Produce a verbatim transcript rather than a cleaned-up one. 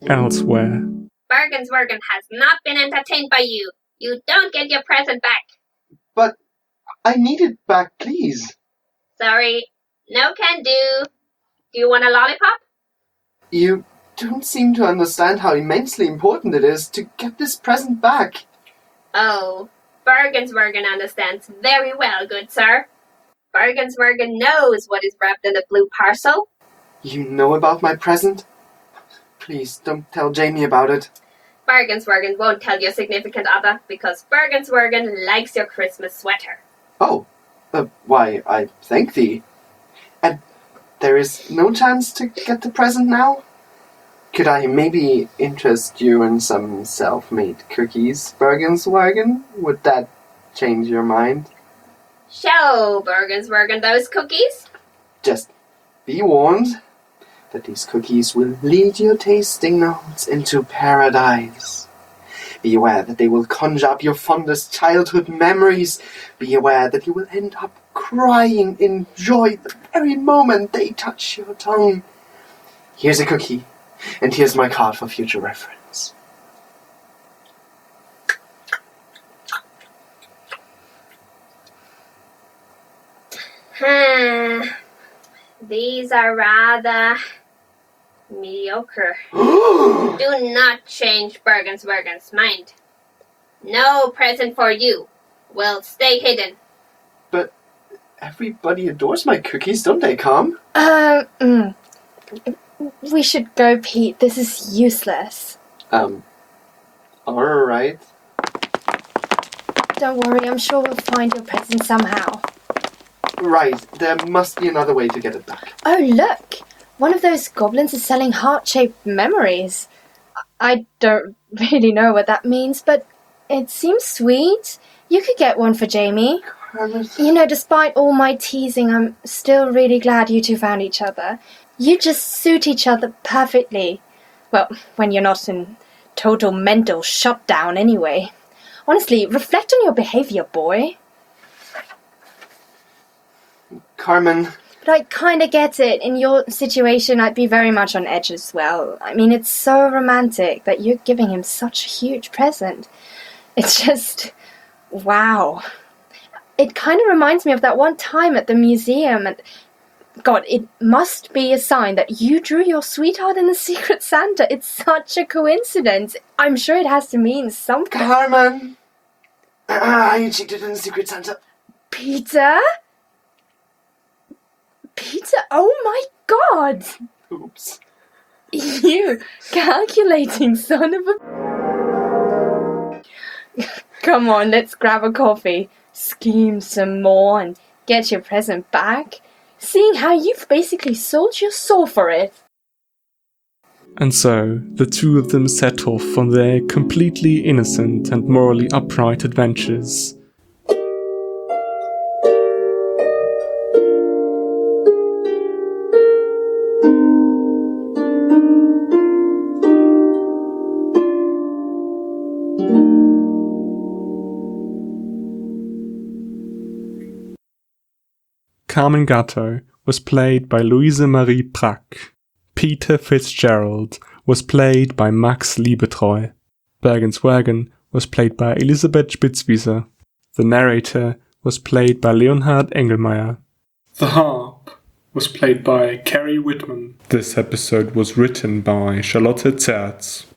Elsewhere. Bergenswergen has not been entertained by you. You don't get your present back. But I need it back, please. Sorry, no can do. Do you want a lollipop? You don't seem to understand how immensely important it is to get this present back. Oh, Bergenswergen understands very well, good sir. Bergenswergen knows what is wrapped in the blue parcel. You know about my present? Please, don't tell Jamie about it. Bergenswergen won't tell your significant other because Bergenswergen likes your Christmas sweater. Oh, uh, why, I thank thee. And there is no chance to get the present now? Could I maybe interest you in some self-made cookies, Bergenswergen? Would that change your mind? Show Bergenswergen those cookies. Just be warned that these cookies will lead your tasting notes into paradise. Be aware that they will conjure up your fondest childhood memories. Be aware that you will end up crying in joy the very moment they touch your tongue. Here's a cookie, and here's my card for future reference. Hmm. These are rather mediocre. Do not change Bergenswergen's mind. No present for you. Will stay hidden. But everybody adores my cookies, don't they, Calm? Uh, mm. We should go, Pete. This is useless. Um, alright. Don't worry, I'm sure we'll find your present somehow. Right, there must be another way to get it back. Oh, look! One of those goblins is selling heart-shaped memories. I don't really know what that means, but it seems sweet. You could get one for Jamie. Carmen. You know, despite all my teasing, I'm still really glad you two found each other. You just suit each other perfectly. Well, when you're not in total mental shutdown anyway. Honestly, reflect on your behavior, boy. Carmen. But I kind of get it. In your situation, I'd be very much on edge as well. I mean, it's so romantic that you're giving him such a huge present. It's just, wow. It kind of reminds me of that one time at the museum. And God, it must be a sign that you drew your sweetheart in the Secret Santa. It's such a coincidence. I'm sure it has to mean something. Carmen! Ah, you cheated in the Secret Santa. Peter? Peter, oh my God! Oops. You calculating son of a... Come on, let's grab a coffee, scheme some more, and get your present back. Seeing how you've basically sold your soul for it. And so, the two of them set off on their completely innocent and morally upright adventures. Carmen Gatto was played by Louise Marie Prack. Peter Fitzgerald was played by Max Liebetreu. Bergenswergen was played by Elisabeth Spitzwieser. The narrator was played by Leonhard Engelmeyer. The harp was played by Kerry Whitman. This episode was written by Charlotte Zerz.